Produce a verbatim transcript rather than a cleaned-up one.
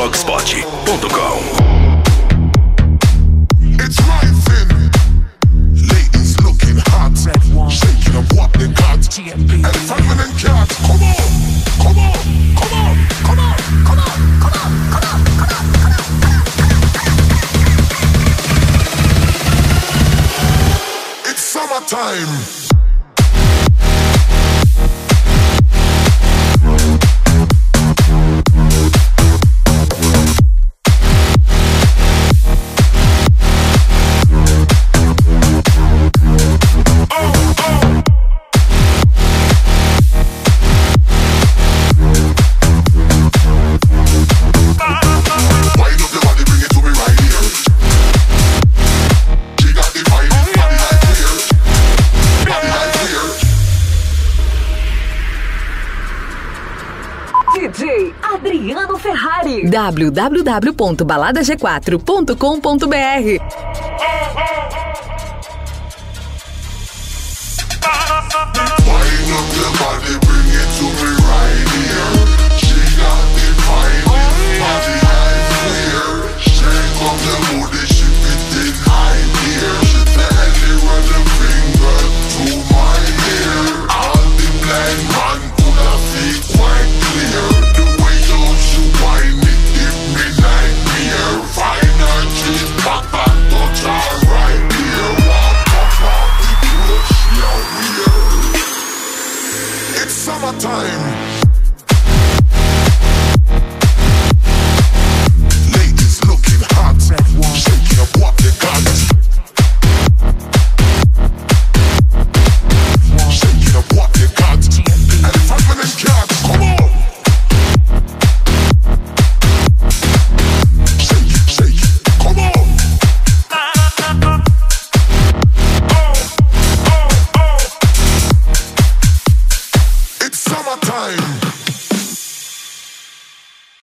blogspot ponto com. It's rising. Ladies looking hot. Shaking up what they got. Elephant and cat. Come on. Come on. Come on. Come on. Come on. Come on. Come on. Come on. Come on. It's summertime. Adriano Ferrari. w w w ponto balada g quatro ponto com ponto b r. Wind up your body, bring it to me right